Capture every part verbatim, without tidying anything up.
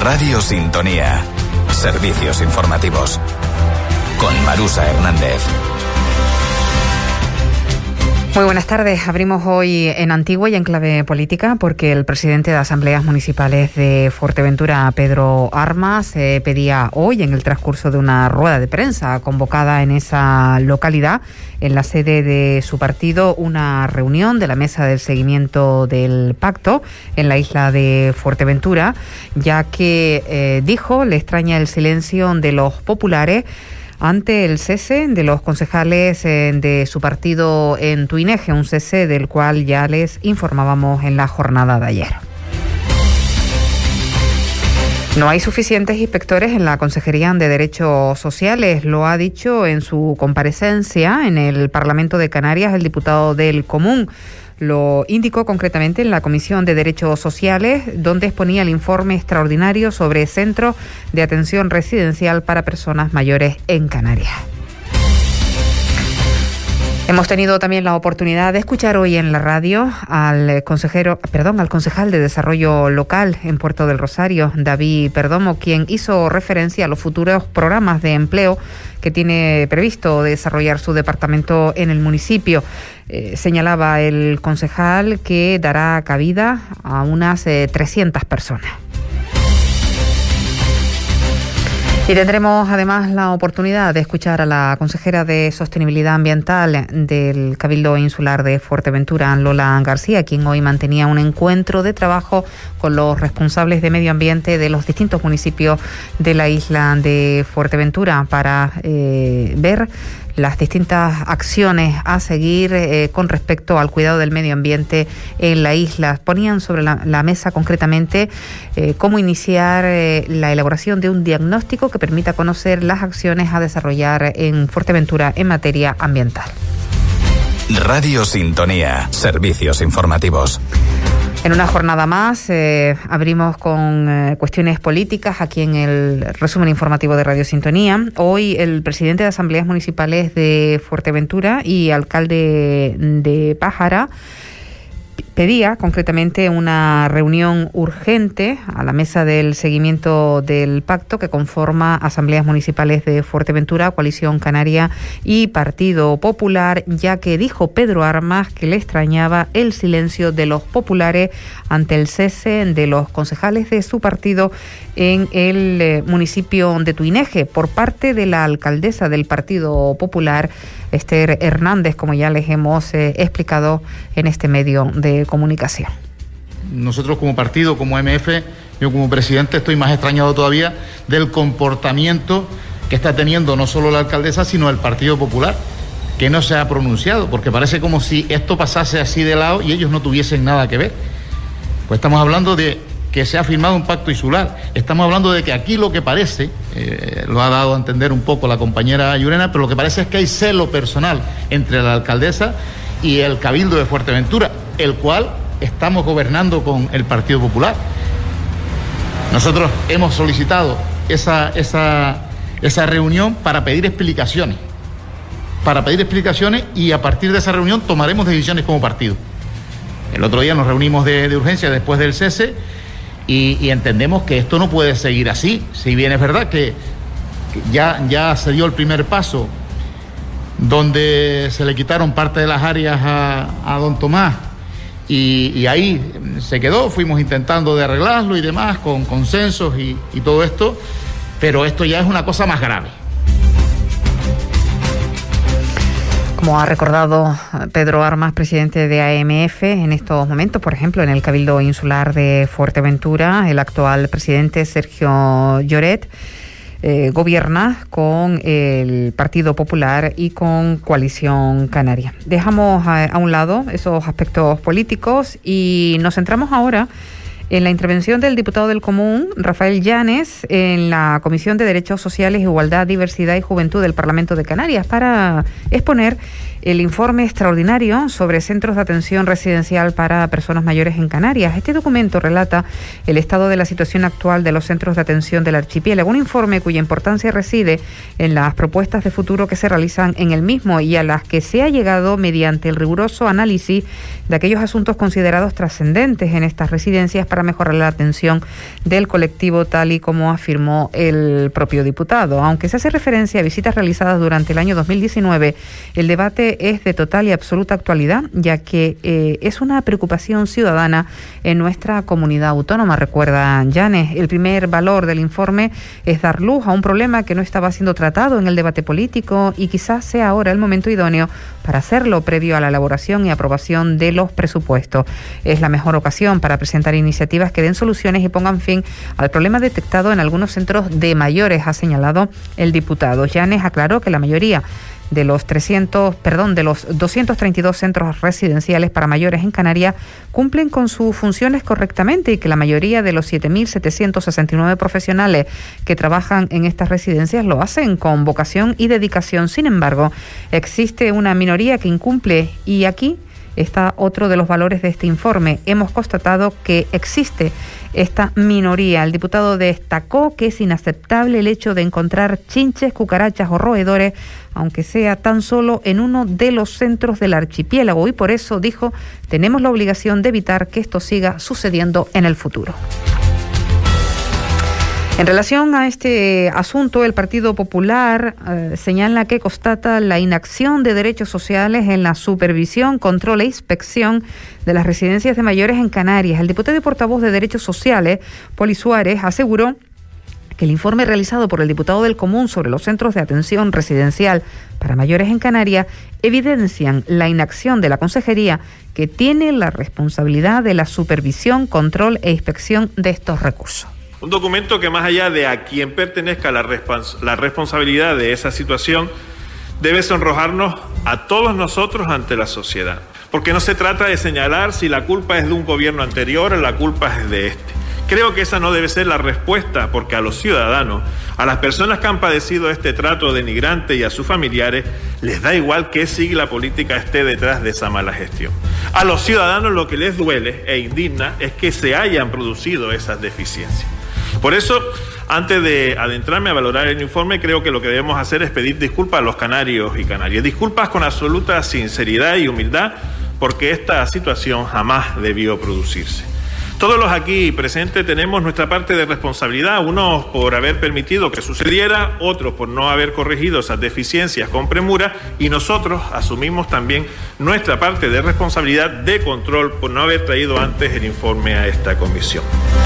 Radio Sintonía. Servicios informativos. Con Marusa Hernández. Muy buenas tardes. Abrimos hoy en Antigua y en clave política porque el presidente de Asambleas Municipales de Fuerteventura, Pedro Armas, eh, pedía hoy, en el transcurso de una rueda de prensa convocada en esa localidad, en la sede de su partido, una reunión de la mesa del seguimiento del pacto en la isla de Fuerteventura, ya que, eh, dijo, le extraña el silencio de los populares ante el cese de los concejales eh, de su partido en Tuineje, un cese del cual ya les informábamos en la jornada de ayer. No hay suficientes inspectores en la Consejería de Derechos Sociales, lo ha dicho en su comparecencia en el Parlamento de Canarias el diputado del Común. Lo indicó concretamente en la Comisión de Derechos Sociales, donde exponía el informe extraordinario sobre centros de atención residencial para personas mayores en Canarias. Hemos tenido también la oportunidad de escuchar hoy en la radio al consejero, perdón, al concejal de Desarrollo Local en Puerto del Rosario, David Perdomo, quien hizo referencia a los futuros programas de empleo que tiene previsto desarrollar su departamento en el municipio. Eh, señalaba el concejal que dará cabida a unas eh, trescientas personas. Y tendremos además la oportunidad de escuchar a la consejera de Sostenibilidad Ambiental del Cabildo Insular de Fuerteventura, Lola García, quien hoy mantenía un encuentro de trabajo con los responsables de medio ambiente de los distintos municipios de la isla de Fuerteventura para eh, ver las distintas acciones a seguir eh, con respecto al cuidado del medio ambiente en la isla. Ponían sobre la, la mesa concretamente eh, cómo iniciar eh, la elaboración de un diagnóstico que permita conocer las acciones a desarrollar en Fuerteventura en materia ambiental. Radio Sintonía, servicios informativos. En una jornada más eh, abrimos con eh, cuestiones políticas aquí en el resumen informativo de Radio Sintonía. Hoy el presidente de Asambleas Municipales de Fuerteventura y alcalde de Pájara pedía concretamente una reunión urgente a la mesa del seguimiento del pacto que conforma Asambleas Municipales de Fuerteventura, Coalición Canaria y Partido Popular, ya que dijo Pedro Armas que le extrañaba el silencio de los populares ante el cese de los concejales de su partido en el eh, municipio de Tuineje por parte de la alcaldesa del Partido Popular, Esther Hernández, como ya les hemos eh, explicado en este medio de comunicación. Nosotros como partido, como M F, yo como presidente estoy más extrañado todavía del comportamiento que está teniendo no solo la alcaldesa, sino el Partido Popular, que no se ha pronunciado, porque parece como si esto pasase así de lado y ellos no tuviesen nada que ver. Pues estamos hablando de que se ha firmado un pacto insular, estamos hablando de que aquí lo que parece, eh, lo ha dado a entender un poco la compañera Llurena, pero lo que parece es que hay celo personal entre la alcaldesa y el Cabildo de Fuerteventura, el cual estamos gobernando con el Partido Popular. Nosotros hemos solicitado esa, esa, esa reunión para pedir explicaciones, para pedir explicaciones y a partir de esa reunión tomaremos decisiones como partido. El otro día nos reunimos de, de urgencia después del cese y, y entendemos que esto no puede seguir así. Si bien es verdad que, que ya, ya se dio el primer paso donde se le quitaron parte de las áreas a, a don Tomás y, y ahí se quedó, fuimos intentando de arreglarlo y demás con consensos y, y todo esto, pero esto ya es una cosa más grave. Como ha recordado Pedro Armas, presidente de A M F, en estos momentos, por ejemplo, en el Cabildo Insular de Fuerteventura, el actual presidente Sergio Lloret eh, gobierna con el Partido Popular y con Coalición Canaria. Dejamos a, a un lado esos aspectos políticos y nos centramos ahora en la intervención del diputado del Común, Rafael Llanes, en la Comisión de Derechos Sociales, Igualdad, Diversidad y Juventud del Parlamento de Canarias, para exponer el informe extraordinario sobre centros de atención residencial para personas mayores en Canarias. Este documento relata el estado de la situación actual de los centros de atención del archipiélago, un informe cuya importancia reside en las propuestas de futuro que se realizan en el mismo y a las que se ha llegado mediante el riguroso análisis de aquellos asuntos considerados trascendentes en estas residencias para para mejorar la atención del colectivo, tal y como afirmó el propio diputado. Aunque se hace referencia a visitas realizadas durante el año dos mil diecinueve, el debate es de total y absoluta actualidad, ya que eh, es una preocupación ciudadana en nuestra comunidad autónoma, recuerda Llanes. El primer valor del informe es dar luz a un problema que no estaba siendo tratado en el debate político y quizás sea ahora el momento idóneo para hacerlo previo a la elaboración y aprobación de los presupuestos. Es la mejor ocasión para presentar iniciativas que den soluciones y pongan fin al problema detectado en algunos centros de mayores, ha señalado el diputado. Llanes aclaró que la mayoría de los trescientos, perdón, de los doscientos treinta y dos centros residenciales para mayores en Canarias cumplen con sus funciones correctamente y que la mayoría de los siete mil setecientos sesenta y nueve profesionales que trabajan en estas residencias lo hacen con vocación y dedicación. Sin embargo, existe una minoría que incumple y aquí está otro de los valores de este informe. Hemos constatado que existe esta minoría. El diputado destacó que es inaceptable el hecho de encontrar chinches, cucarachas o roedores, aunque sea tan solo en uno de los centros del archipiélago, y por eso, dijo, tenemos la obligación de evitar que esto siga sucediendo en el futuro. En relación a este asunto, el Partido Popular eh, señala que constata la inacción de derechos sociales en la supervisión, control e inspección de las residencias de mayores en Canarias. El diputado y portavoz de Derechos Sociales, Poli Suárez, aseguró que el informe realizado por el diputado del Común sobre los centros de atención residencial para mayores en Canarias evidencian la inacción de la Consejería, que tiene la responsabilidad de la supervisión, control e inspección de estos recursos. Un documento que, más allá de a quien pertenezca la, respons- la responsabilidad de esa situación, debe sonrojarnos a todos nosotros ante la sociedad. Porque no se trata de señalar si la culpa es de un gobierno anterior o la culpa es de este. Creo que esa no debe ser la respuesta, porque a los ciudadanos, a las personas que han padecido este trato denigrante y a sus familiares, les da igual qué sigla política esté detrás de esa mala gestión. A los ciudadanos lo que les duele e indigna es que se hayan producido esas deficiencias. Por eso, antes de adentrarme a valorar el informe, creo que lo que debemos hacer es pedir disculpas a los canarios y canarias. Disculpas con absoluta sinceridad y humildad, porque esta situación jamás debió producirse. Todos los aquí presentes tenemos nuestra parte de responsabilidad, unos por haber permitido que sucediera, otros por no haber corregido esas deficiencias con premura, y nosotros asumimos también nuestra parte de responsabilidad de control por no haber traído antes el informe a esta comisión.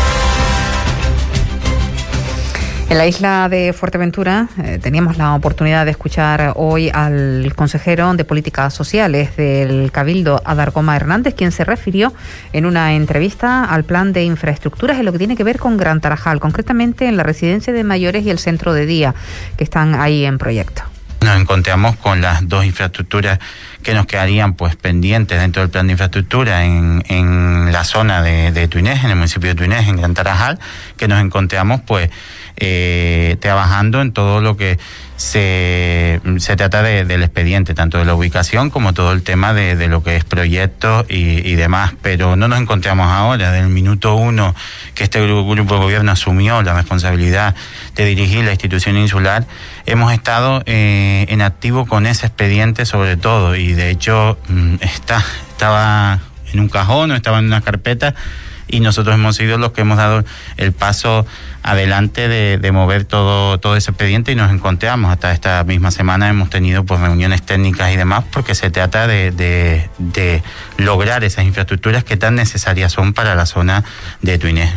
En la isla de Fuerteventura eh, teníamos la oportunidad de escuchar hoy al consejero de Políticas Sociales del Cabildo, Adargoma Hernández, quien se refirió en una entrevista al plan de infraestructuras en lo que tiene que ver con Gran Tarajal, concretamente en la residencia de mayores y el centro de día, que están ahí en proyecto. Nos encontramos con las dos infraestructuras que nos quedarían pues pendientes dentro del plan de infraestructura en, en la zona de, de Tuinés, en el municipio de Tuinés, en Gran Tarajal, que nos encontramos pues eh, trabajando en todo lo que se, se trata de, del expediente, tanto de la ubicación como todo el tema de, de lo que es proyectos y, y demás. Pero no nos encontramos ahora, del minuto uno que este grupo, grupo de gobierno asumió la responsabilidad de dirigir la institución insular, hemos estado eh, en activo con ese expediente sobre todo, y de hecho está, estaba en un cajón o estaba en una carpeta, y nosotros hemos sido los que hemos dado el paso adelante de, de mover todo todo ese expediente, y nos encontramos hasta esta misma semana, hemos tenido pues reuniones técnicas y demás, porque se trata de, de, de lograr esas infraestructuras que tan necesarias son para la zona de Tuinés.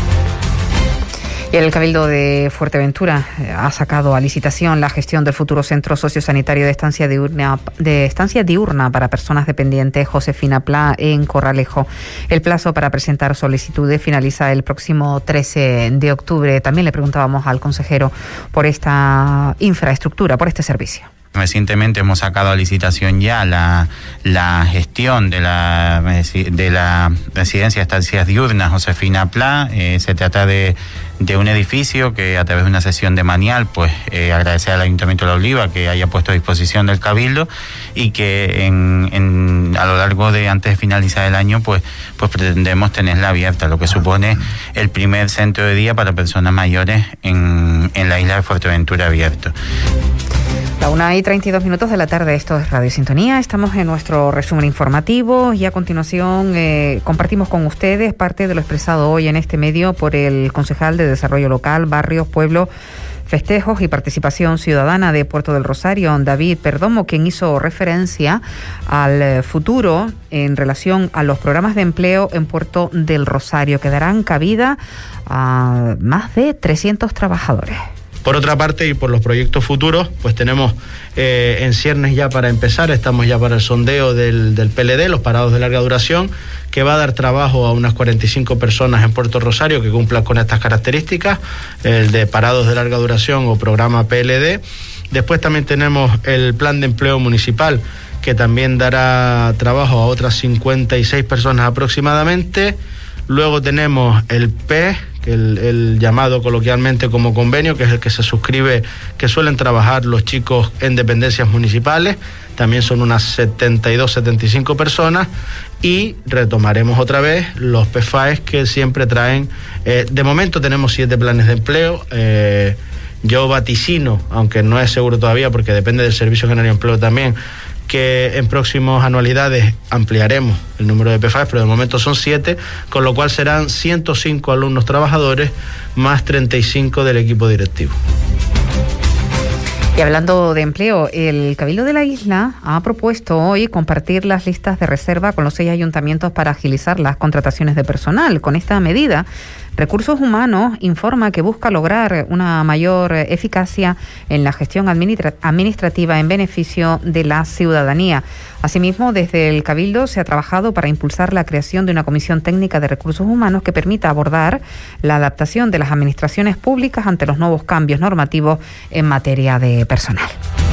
Y el Cabildo de Fuerteventura ha sacado a licitación la gestión del futuro centro sociosanitario de estancia diurna, de estancia diurna para personas dependientes Josefina Pla en Corralejo. El plazo para presentar solicitudes finaliza el próximo trece de octubre. También le preguntábamos al consejero por esta infraestructura, por este servicio. Recientemente hemos sacado a licitación ya la, la gestión de la, de la residencia de estancias diurnas Josefina Pla. Eh, se trata de, de un edificio que, a través de una sesión de manial, pues eh, agradecer al Ayuntamiento de La Oliva que haya puesto a disposición del Cabildo, y que en, en, a lo largo de, antes de finalizar el año, pues, pues pretendemos tenerla abierta, lo que supone el primer centro de día para personas mayores en, en la isla de Fuerteventura abierto. La una y treinta y dos minutos de la tarde, esto es Radio Sintonía. Estamos en nuestro resumen informativo y a continuación eh, compartimos con ustedes parte de lo expresado hoy en este medio por el concejal de Desarrollo Local, Barrios, Pueblo, Festejos y Participación Ciudadana de Puerto del Rosario, David Perdomo, quien hizo referencia al futuro en relación a los programas de empleo en Puerto del Rosario, que darán cabida a más de trescientos trabajadores. Por otra parte, y por los proyectos futuros, pues tenemos eh, en ciernes ya para empezar, estamos ya para el sondeo del, del P L D, los parados de larga duración, que va a dar trabajo a unas cuarenta y cinco personas en Puerto Rosario que cumplan con estas características, el de parados de larga duración o programa P L D. Después también tenemos el plan de empleo municipal, que también dará trabajo a otras cincuenta y seis personas aproximadamente. Luego tenemos el P E, que el, el llamado coloquialmente como convenio, que es el que se suscribe, que suelen trabajar los chicos en dependencias municipales, también son unas setenta y dos, setenta y cinco personas, y retomaremos otra vez los P F A E que siempre traen, eh, de momento tenemos siete planes de empleo, eh, yo vaticino, aunque no es seguro todavía porque depende del Servicio Canario de Empleo también, que en próximas anualidades ampliaremos el número de P F A E, pero de momento son siete, con lo cual serán ciento cinco alumnos trabajadores más treinta y cinco del equipo directivo. Y hablando de empleo, el Cabildo de la Isla ha propuesto hoy compartir las listas de reserva con los seis ayuntamientos para agilizar las contrataciones de personal. Con esta medida, Recursos Humanos informa que busca lograr una mayor eficacia en la gestión administra- administrativa en beneficio de la ciudadanía. Asimismo, desde el Cabildo se ha trabajado para impulsar la creación de una comisión técnica de recursos humanos que permita abordar la adaptación de las administraciones públicas ante los nuevos cambios normativos en materia de personal.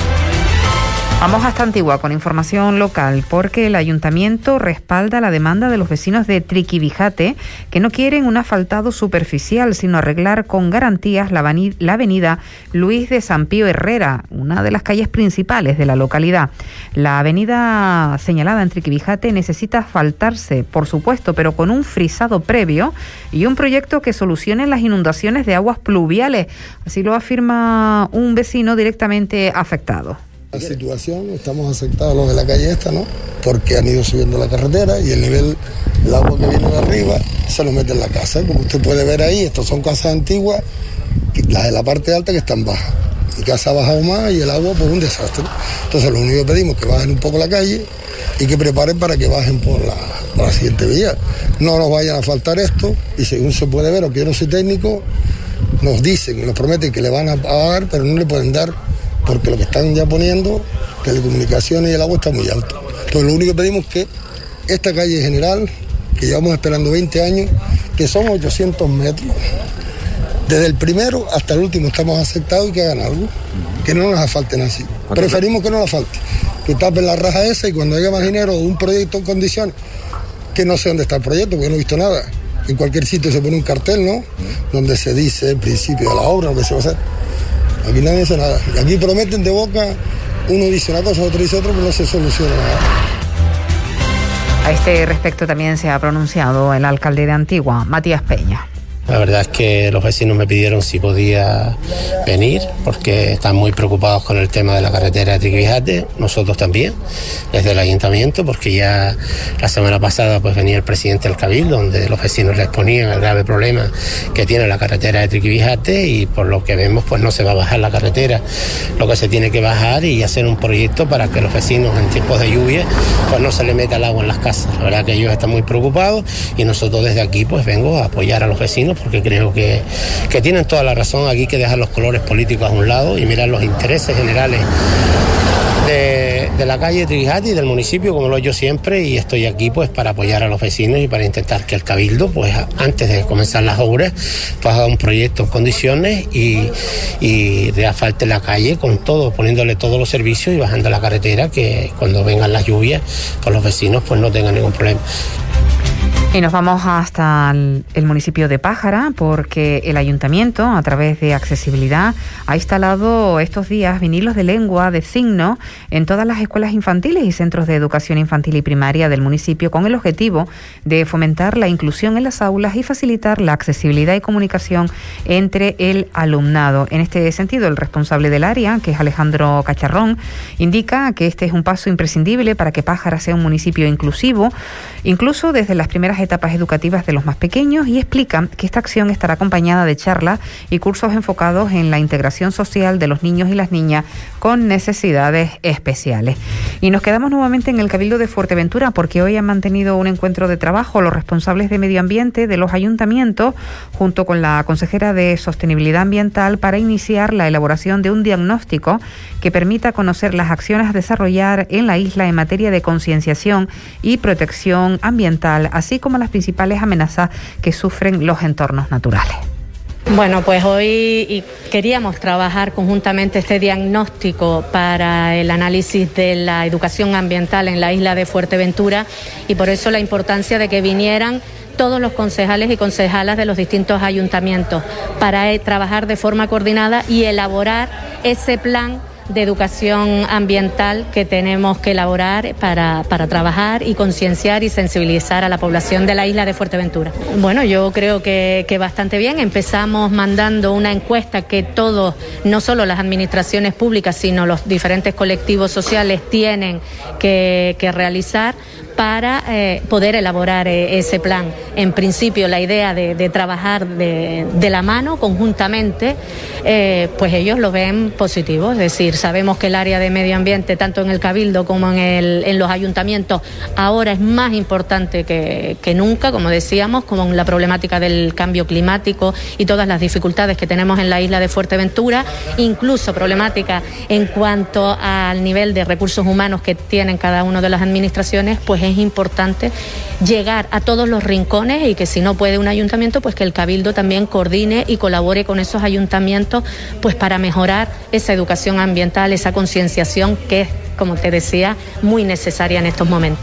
Vamos hasta Antigua con información local, porque el ayuntamiento respalda la demanda de los vecinos de Triquivijate, que no quieren un asfaltado superficial, sino arreglar con garantías la, vani- la avenida Luis de San Pío Herrera, una de las calles principales de la localidad. La avenida señalada en Triquivijate necesita asfaltarse, por supuesto, pero con un frisado previo y un proyecto que solucione las inundaciones de aguas pluviales. Así lo afirma un vecino directamente afectado. La situación, estamos afectados los de la calle esta, ¿no? Porque han ido subiendo la carretera y el nivel, el agua que viene de arriba se lo mete en la casa. Como usted puede ver ahí, estas son casas antiguas, las de la parte alta que están bajas. Mi casa ha bajado más y el agua pues un desastre. Entonces lo único que pedimos es que bajen un poco la calle y que preparen para que bajen por la, por la siguiente vía. No nos vayan a faltar esto y según se puede ver, aunque yo no soy técnico, nos dicen, nos prometen que le van a pagar, pero no le pueden dar porque lo que están ya poniendo, telecomunicaciones y el agua está muy alto. Entonces lo único que pedimos es que esta calle general, que llevamos esperando veinte años, que son ochocientos metros, desde el primero hasta el último estamos aceptados y que hagan algo, que no nos asfalten así. Preferimos que no nos falte, que tapen la raja esa y cuando haya más dinero de un proyecto en condiciones, que no sé dónde está el proyecto, porque no he visto nada. En cualquier sitio se pone un cartel, ¿no? Donde se dice el principio de la obra, lo que se va a hacer. Aquí nadie dice nada. Aquí prometen de boca, uno dice una cosa, otro dice otra, pero no se soluciona nada. A este respecto también se ha pronunciado el alcalde de Antigua, Matías Peña. La verdad es que los vecinos me pidieron si podía venir porque están muy preocupados con el tema de la carretera de Triquivijate, nosotros también, desde el ayuntamiento, porque ya la semana pasada pues venía el presidente del Cabildo, donde los vecinos le exponían el grave problema que tiene la carretera de Triquivijate y por lo que vemos pues no se va a bajar la carretera, lo que se tiene que bajar y hacer un proyecto para que los vecinos en tiempos de lluvia pues no se le meta el agua en las casas. La verdad que ellos están muy preocupados y nosotros desde aquí pues vengo a apoyar a los vecinos porque creo que, que tienen toda la razón. Aquí hay que dejar los colores políticos a un lado y mirar los intereses generales de, de la calle de Triquivijate y del municipio, como lo he hecho siempre, y estoy aquí pues para apoyar a los vecinos y para intentar que el Cabildo, pues antes de comenzar las obras, pues haga un proyecto en condiciones y, y reasfalte la calle con todo, poniéndole todos los servicios y bajando la carretera, que cuando vengan las lluvias, pues los vecinos pues no tengan ningún problema. Y nos vamos hasta el, el municipio de Pájara, porque el ayuntamiento, a través de accesibilidad, ha instalado estos días vinilos de lengua de signo en todas las escuelas infantiles y centros de educación infantil y primaria del municipio, con el objetivo de fomentar la inclusión en las aulas y facilitar la accesibilidad y comunicación entre el alumnado. En este sentido, el responsable del área, que es Alejandro Cacharrón, indica que este es un paso imprescindible para que Pájara sea un municipio inclusivo, incluso desde las primeras etapas educativas de los más pequeños, y explica que esta acción estará acompañada de charlas y cursos enfocados en la integración social de los niños y las niñas con necesidades especiales. Y nos quedamos nuevamente en el Cabildo de Fuerteventura, porque hoy han mantenido un encuentro de trabajo los responsables de medio ambiente de los ayuntamientos junto con la consejera de Sostenibilidad Ambiental para iniciar la elaboración de un diagnóstico que permita conocer las acciones a desarrollar en la isla en materia de concienciación y protección ambiental, así como las principales amenazas que sufren los entornos naturales. Bueno, pues hoy queríamos trabajar conjuntamente este diagnóstico para el análisis de la educación ambiental en la isla de Fuerteventura, y por eso la importancia de que vinieran todos los concejales y concejalas de los distintos ayuntamientos para eh, trabajar de forma coordinada y elaborar ese plan de educación ambiental que tenemos que elaborar para, para trabajar y concienciar y sensibilizar a la población de la isla de Fuerteventura. Bueno, yo creo que, que bastante bien. Empezamos mandando una encuesta que todos, no solo las administraciones públicas, sino los diferentes colectivos sociales tienen que, que realizar para eh, poder elaborar eh, ese plan. En principio, la idea de, de trabajar de, de la mano conjuntamente, eh, pues ellos lo ven positivo. Es decir, sabemos que el área de medio ambiente, tanto en el Cabildo como en, el, en los ayuntamientos, ahora es más importante que, que nunca, como decíamos, con la problemática del cambio climático y todas las dificultades que tenemos en la isla de Fuerteventura, incluso problemática en cuanto al nivel de recursos humanos que tienen cada una de las administraciones, pues es importante llegar a todos los rincones, y que si no puede un ayuntamiento, pues que el Cabildo también coordine y colabore con esos ayuntamientos, pues para mejorar esa educación ambiental, esa concienciación que es, como te decía, muy necesaria en estos momentos.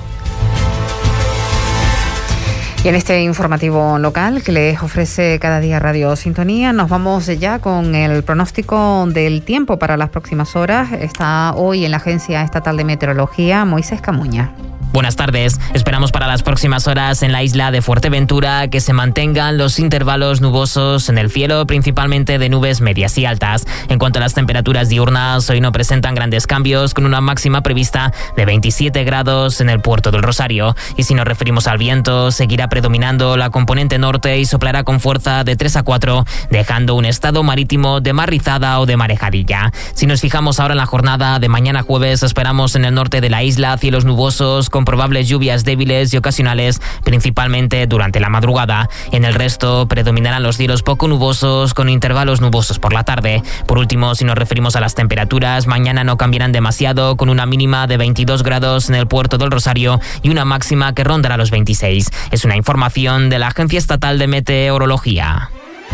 Y en este informativo local que les ofrece cada día Radio Sintonía, nos vamos ya con el pronóstico del tiempo para las próximas horas. Está hoy en la Agencia Estatal de Meteorología Moisés Camuña. Buenas tardes. Esperamos para las próximas horas en la isla de Fuerteventura que se mantengan los intervalos nubosos en el cielo, principalmente de nubes medias y altas. En cuanto a las temperaturas diurnas, hoy no presentan grandes cambios, con una máxima prevista de veintisiete grados en el puerto del Rosario. Y si nos referimos al viento, seguirá predominando la componente norte y soplará con fuerza de tres a cuatro, dejando un estado marítimo de mar rizada o de marejadilla. Si nos fijamos ahora en la jornada de mañana jueves, esperamos en el norte de la isla cielos nubosos con probables lluvias débiles y ocasionales, principalmente durante la madrugada. En el resto predominarán los cielos poco nubosos con intervalos nubosos por la tarde. Por último, si nos referimos a las temperaturas, mañana no cambiarán demasiado, con una mínima de veintidós grados en el puerto del Rosario y una máxima que rondará los veintiséis. Es una información de la Agencia Estatal de Meteorología.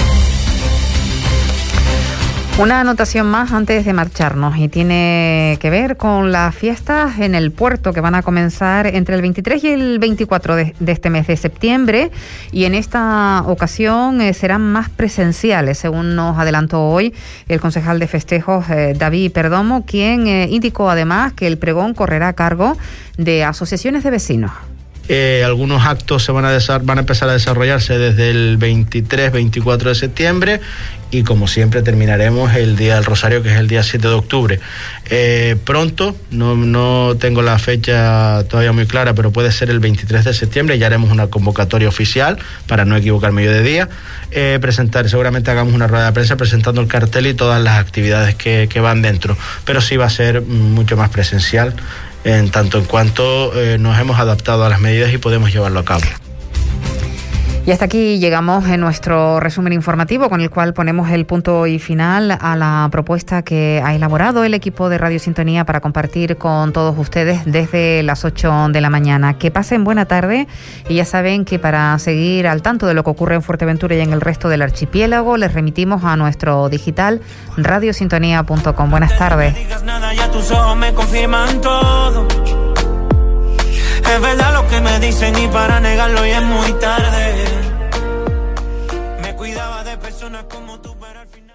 Una anotación más antes de marcharnos, y tiene que ver con las fiestas en el puerto que van a comenzar entre el veintitrés y el veinticuatro de, de este mes de septiembre, y en esta ocasión eh, serán más presenciales, según nos adelantó hoy el concejal de festejos eh, David Perdomo, quien eh, indicó además que el pregón correrá a cargo de asociaciones de vecinos. Eh, algunos actos se van a, desar- van a empezar a desarrollarse desde el veintitrés veinticuatro de septiembre, y como siempre terminaremos el Día del Rosario, que es el día siete de octubre. Eh, pronto, no, no tengo la fecha todavía muy clara, pero puede ser el veintitrés de septiembre, ya haremos una convocatoria oficial para no equivocarme yo de día. Eh, presentar, seguramente hagamos una rueda de prensa presentando el cartel y todas las actividades que, que van dentro, pero sí va a ser mucho más presencial, en tanto en cuanto eh, nos hemos adaptado a las medidas y podemos llevarlo a cabo. Y hasta aquí llegamos en nuestro resumen informativo, con el cual ponemos el punto y final a la propuesta que ha elaborado el equipo de Radio Sintonía para compartir con todos ustedes desde las ocho de la mañana. Que pasen buena tarde, y ya saben que para seguir al tanto de lo que ocurre en Fuerteventura y en el resto del archipiélago, les remitimos a nuestro digital radio sintonía punto com. Buenas tardes. Es verdad lo que me dicen y para negarlo ya es muy tarde. Me cuidaba de personas como tú, pero al final